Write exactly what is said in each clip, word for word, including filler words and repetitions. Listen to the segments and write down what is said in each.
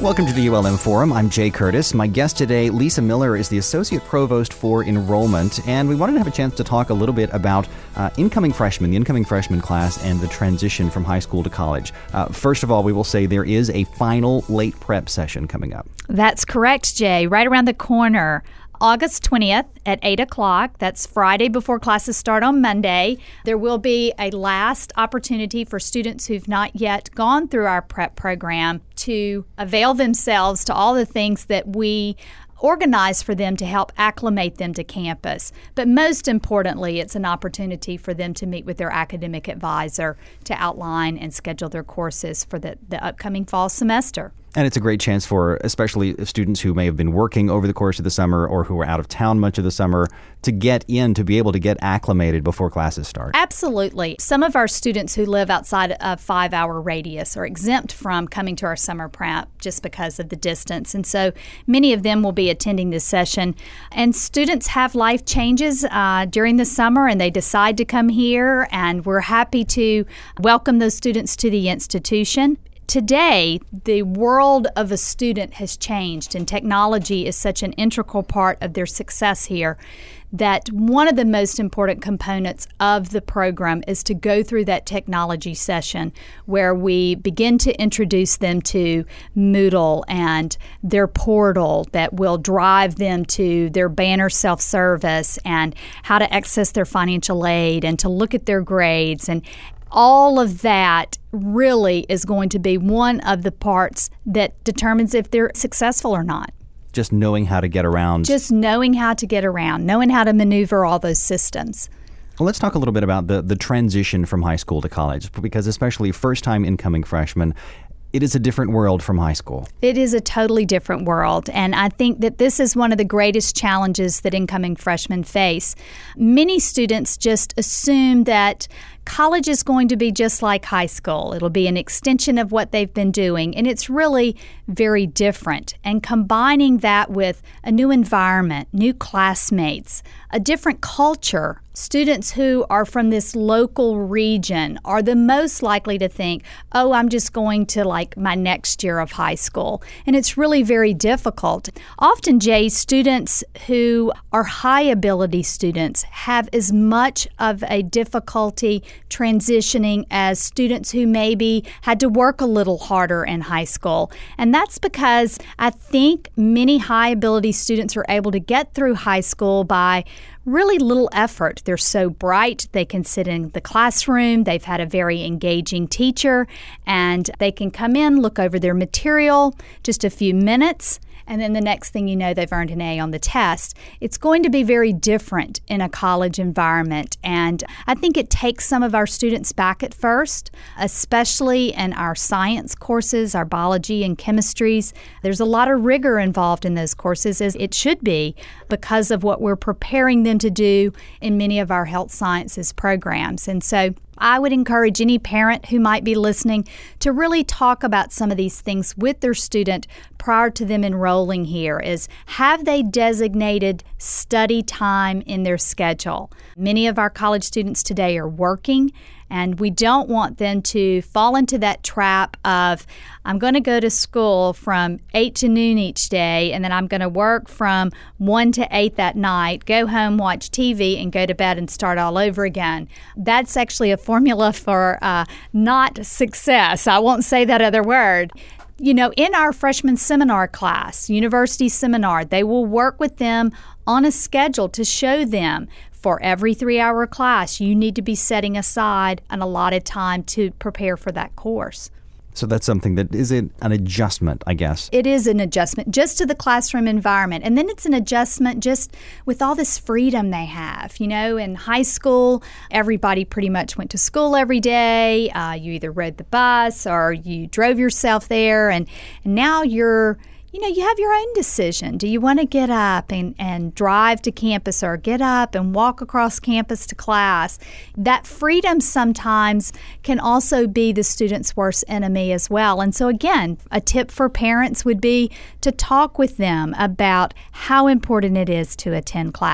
Welcome to the U L M Forum. I'm Jay Curtis. My guest today, Lisa Miller, is the Associate Provost for Enrollment, and we wanted to have a chance to talk a little bit about uh, incoming freshmen, the incoming freshman class, and the transition from high school to college. Uh, first of all, we will say there is a final late prep session coming up. That's correct, Jay. Right around the corner. August twentieth at eight o'clock. That's Friday before classes start on Monday. There will be a last opportunity for students who've not yet gone through our prep program to avail themselves to all the things that we organize for them to help acclimate them to campus. But most importantly, it's an opportunity for them to meet with their academic advisor to outline and schedule their courses for the, the upcoming fall semester. And it's a great chance for especially students who may have been working over the course of the summer or who are out of town much of the summer to get in, to be able to get acclimated before classes start. Absolutely. Some of our students who live outside a five-hour radius are exempt from coming to our summer prep just because of the distance. And so many of them will be attending this session. And students have life changes uh, during the summer, and they decide to come here, and we're happy to welcome those students to the institution. Today, the world of a student has changed, and technology is such an integral part of their success here that one of the most important components of the program is to go through that technology session where we begin to introduce them to Moodle and their portal that will drive them to their Banner self-service and how to access their financial aid and to look at their grades. And all of that really is going to be one of the parts that determines if they're successful or not. Just knowing how to get around. Just knowing how to get around, knowing how to maneuver all those systems. Well, let's talk a little bit about the, the transition from high school to college, because especially first-time incoming freshmen, it is a different world from high school. It is a totally different world, and I think that this is one of the greatest challenges that incoming freshmen face. Many students just assume that college is going to be just like high school. It'll be an extension of what they've been doing, and it's really very different. And combining that with a new environment, new classmates, a different culture, students who are from this local region are the most likely to think, oh, I'm just going to like my next year of high school. And it's really very difficult. Often, Jay, students who are high ability students have as much of a difficulty transitioning as students who maybe had to work a little harder in high school. And that's because I think many high ability students are able to get through high school by really little effort. They're so bright, they can sit in the classroom, they've had a very engaging teacher, and they can come in, look over their material, just a few minutes, and then the next thing you know, they've earned an A on the test. It's going to be very different in a college environment, and I think it takes some of our students back at first, especially in our science courses, our biology and chemistries. There's a lot of rigor involved in those courses, as it should be, because of what we're preparing them to do in many of our health sciences programs. And so I would encourage any parent who might be listening to really talk about some of these things with their student prior to them enrolling here. Is have they designated study time in their schedule? Many of our college students today are working, and we don't want them to fall into that trap of, I'm going to go to school from eight to noon each day, and then I'm going to work from one to eight that night, go home, watch T V, and go to bed and start all over again. That's actually a formula for uh, not success. I won't say that other word. You know, in our freshman seminar class, university seminar, they will work with them on a schedule to show them for every three-hour class, you need to be setting aside an allotted time to prepare for that course. So that's something that is an adjustment, I guess. It is an adjustment just to the classroom environment. And then it's an adjustment just with all this freedom they have. You know, in high school, everybody pretty much went to school every day. Uh, you either rode the bus or you drove yourself there. And, and now you're You know, you have your own decision. Do you want to get up and, and drive to campus, or get up and walk across campus to class? That freedom sometimes can also be the student's worst enemy as well. And so again, a tip for parents would be to talk with them about how important it is to attend class.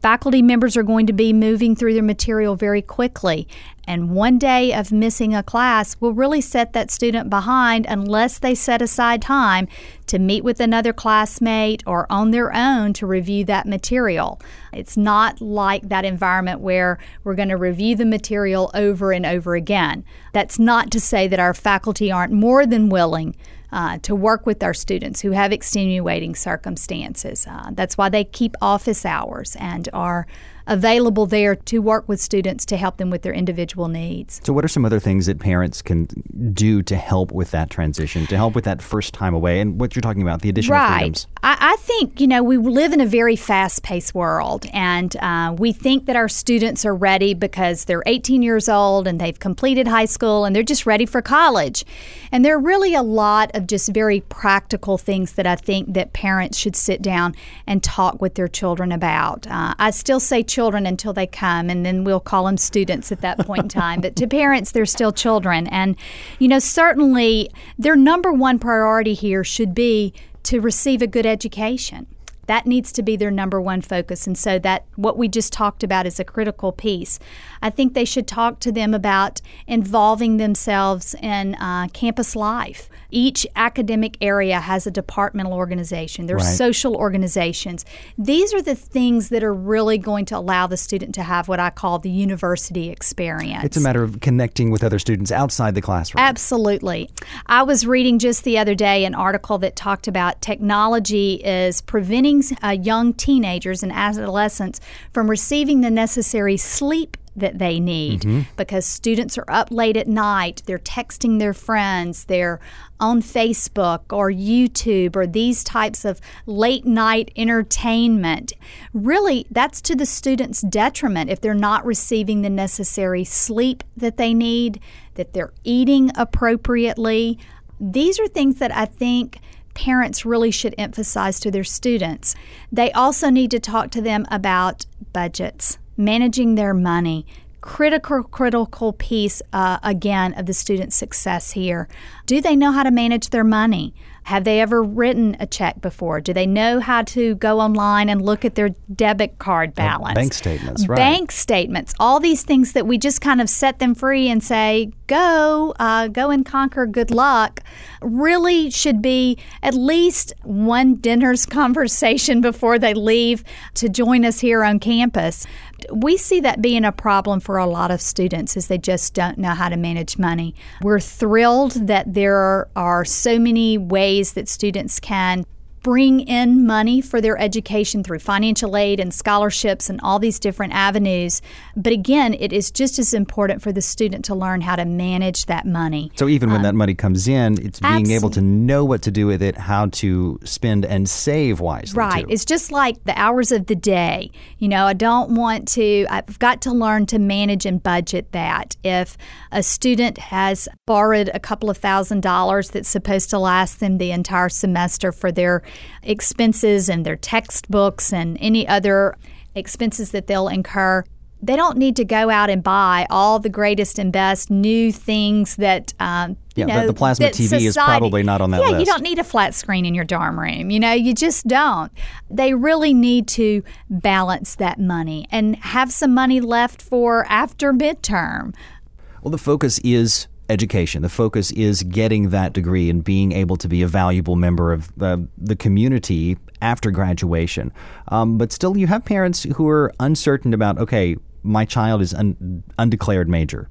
Faculty members are going to be moving through their material very quickly, and one day of missing a class will really set that student behind unless they set aside time to meet with another classmate or on their own to review that material. It's not like that environment where we're going to review the material over and over again. That's not to say that our faculty aren't more than willing Uh, to work with our students who have extenuating circumstances. Uh, that's why they keep office hours and are available there to work with students to help them with their individual needs. So what are some other things that parents can do to help with that transition, to help with that first time away, and what you're talking about, the additional right. freedoms? I, I think, you know, we live in a very fast-paced world, and uh, we think that our students are ready because they're eighteen years old and they've completed high school and they're just ready for college. And there are really a lot of just very practical things that I think that parents should sit down and talk with their children about. Uh, I still say children until they come, and then we'll call them students at that point in time. But to parents, they're still children. And, you know, certainly their number one priority here should be to receive a good education. That needs to be their number one focus. And so that what we just talked about is a critical piece. I think they should talk to them about involving themselves in uh, campus life. Each academic area has a departmental organization. There's right. social organizations. These are the things that are really going to allow the student to have what I call the university experience. It's a matter of connecting with other students outside the classroom. Absolutely. I was reading just the other day an article that talked about technology is preventing uh, young teenagers and adolescents from receiving the necessary sleep that they need mm-hmm. because students are up late at night, they're texting their friends, they're on Facebook or YouTube or these types of late night entertainment. Really, that's to the students' detriment if they're not receiving the necessary sleep that they need, that they're eating appropriately. These are things that I think parents really should emphasize to their students. They also need to talk to them about budgets, managing their money. Critical, critical piece, uh, again, of the student's success here. Do they know how to manage their money? Have they ever written a check before? Do they know how to go online and look at their debit card balance? Bank statements, right. Bank statements, all these things that we just kind of set them free and say, go, uh, go and conquer, good luck, really should be at least one dinner's conversation before they leave to join us here on campus. We see that being a problem for a lot of students is they just don't know how to manage money. We're thrilled that there are so many ways that students can bring in money for their education through financial aid and scholarships and all these different avenues. But again, it is just as important for the student to learn how to manage that money. So even when um, that money comes in, it's being absolutely. able to know what to do with it, how to spend and save wisely. Right. Too. It's just like the hours of the day. You know, I don't want to, I've got to learn to manage and budget that. If a student has borrowed a couple of thousand dollars that's supposed to last them the entire semester for their expenses and their textbooks and any other expenses that they'll incur, they don't need to go out and buy all the greatest and best new things that, um, you yeah, know, the, the plasma T V society, is probably not on that yeah, list. Yeah, you don't need a flat screen in your dorm room. You know, you just don't. They really need to balance that money and have some money left for after midterm. Well, the focus is education. The focus is getting that degree and being able to be a valuable member of the, the community after graduation. Um, but still, you have parents who are uncertain about, okay, my child is un, undeclared major,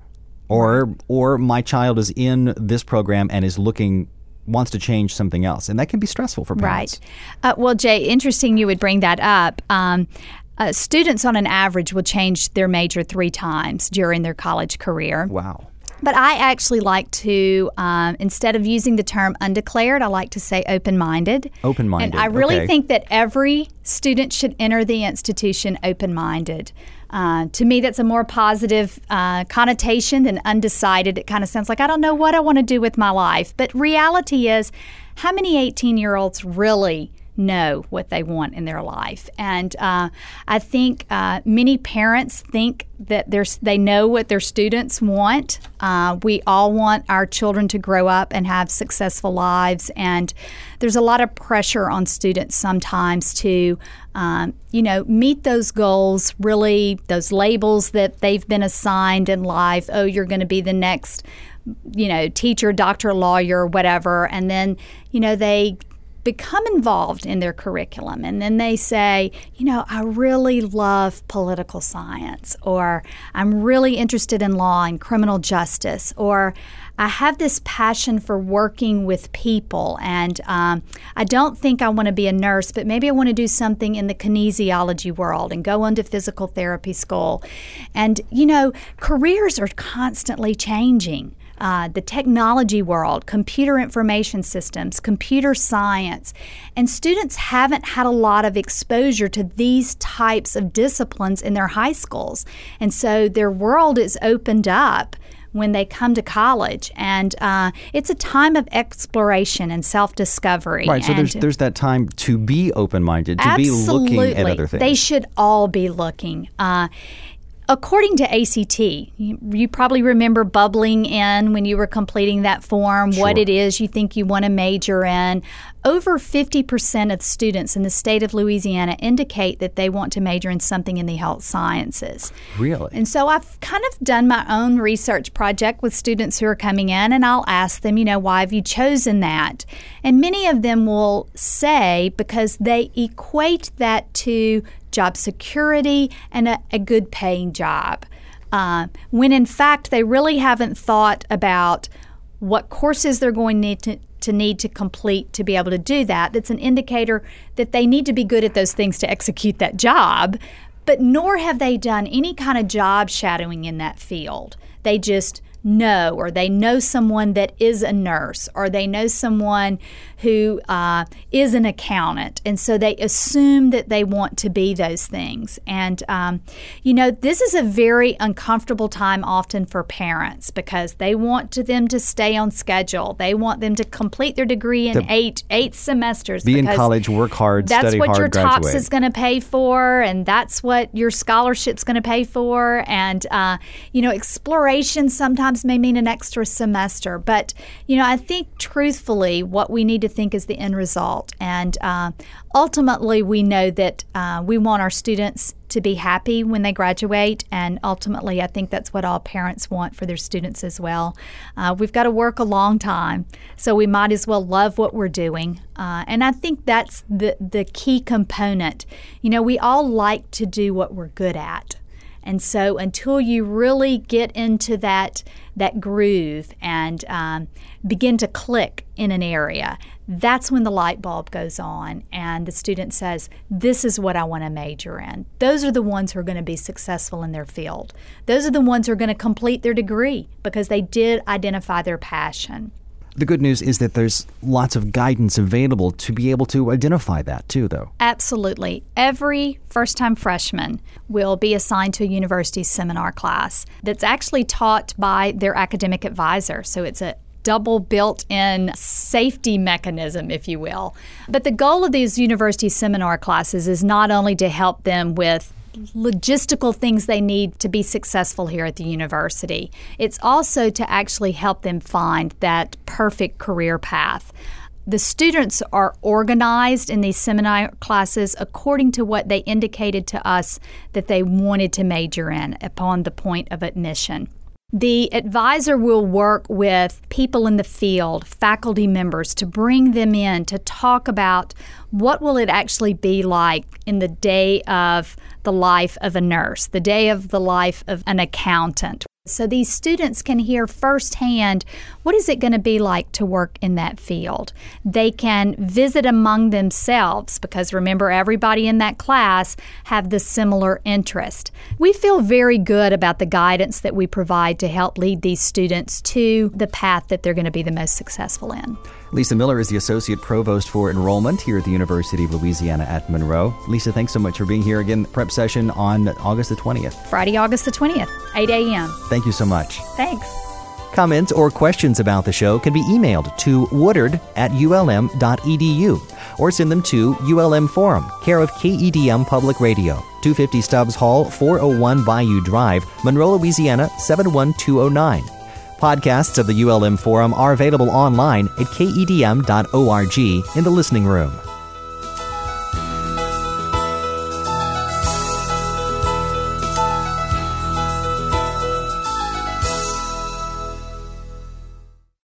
or or my child is in this program and is looking wants to change something else, and that can be stressful for parents. Right. Uh, well, Jay, interesting you would bring that up. Um, uh, students on an average will change their major three times during their college career. Wow. But I actually like to, um, instead of using the term undeclared, I like to say open-minded. Open-minded, And I really okay. think that every student should enter the institution open-minded. Uh, to me, that's a more positive uh, connotation than undecided. It kind of sounds like, I don't know what I want to do with my life. But reality is, how many eighteen-year-olds really know what they want in their life. And uh, I think uh, many parents think that there's, they know what their students want. Uh, we all want our children to grow up and have successful lives, and there's a lot of pressure on students sometimes to, um, you know, meet those goals, really, those labels that they've been assigned in life. Oh, you're going to be the next, you know, teacher, doctor, lawyer, whatever. And then, you know, they become involved in their curriculum, and then they say, you know, I really love political science, or I'm really interested in law and criminal justice, or I have this passion for working with people, and um, I don't think I want to be a nurse, but maybe I want to do something in the kinesiology world and go on to physical therapy school. And, you know, careers are constantly changing. Uh, the technology world, computer information systems, computer science, and students haven't had a lot of exposure to these types of disciplines in their high schools. And so their world is opened up when they come to college, and uh, it's a time of exploration and self-discovery. Right, so and there's there's that time to be open-minded, to absolutely. be looking at other things. They should all be looking. Uh, According to A C T, you, you probably remember bubbling in when you were completing that form, sure. what it is you think you want to major in. Over fifty percent of students in the state of Louisiana indicate that they want to major in something in the health sciences. Really? And so I've kind of done my own research project with students who are coming in, and I'll ask them, you know, why have you chosen that? And many of them will say because they equate that to job security and a, a good paying job, uh, when in fact they really haven't thought about what courses they're going to need to, to need to complete to be able to do that. That's an indicator that they need to be good at those things to execute that job, but nor have they done any kind of job shadowing in that field. They just know, or they know someone that is a nurse, or they know someone who uh, is an accountant, and so they assume that they want to be those things. And um, you know, this is a very uncomfortable time often for parents, because they want to them to stay on schedule. They want them to complete their degree in the, eight eight semesters. Be in college, work hard, study hard, that's what your graduate. TOPS is going to pay for, and that's what your scholarship's going to pay for. And uh, you know, exploration sometimes may mean an extra semester, but you know, I think truthfully what we need to think is the end result, and uh, ultimately we know that uh, we want our students to be happy when they graduate, and ultimately I think that's what all parents want for their students as well. Uh, we've got to work a long time, so we might as well love what we're doing, uh, and I think that's the the key component. You know, we all like to do what we're good at. And so until you really get into that that groove and um, begin to click in an area, that's when the light bulb goes on and the student says, this is what I want to major in. Those are the ones who are going to be successful in their field. Those are the ones who are going to complete their degree because they did identify their passion. The good news is that there's lots of guidance available to be able to identify that too, though. Absolutely. Every first-time freshman will be assigned to a university seminar class that's actually taught by their academic advisor. So it's a double built-in safety mechanism, if you will. But the goal of these university seminar classes is not only to help them with logistical things they need to be successful here at the university. It's also to actually help them find that perfect career path. The students are organized in these seminar classes according to what they indicated to us that they wanted to major in upon the point of admission. The advisor will work with people in the field, faculty members, to bring them in to talk about what will it actually be like in the day of the life of a nurse, the day of the life of an accountant. So these students can hear firsthand, what is it going to be like to work in that field? They can visit among themselves because remember, everybody in that class have the similar interest. We feel very good about the guidance that we provide to help lead these students to the path that they're going to be the most successful in. Lisa Miller is the Associate Provost for Enrollment here at the University of Louisiana at Monroe. Lisa, thanks so much for being here again. Prep session on August the twentieth. Friday, August the twentieth, eight a.m. Thank you so much. Thanks. Comments or questions about the show can be emailed to woodard at u l m dot e d u. or send them to U L M Forum, care of K E D M Public Radio, two fifty Stubbs Hall, four oh one Bayou Drive, Monroe, Louisiana, seven one two oh nine. Podcasts of the U L M Forum are available online at K E D M dot org in the listening room.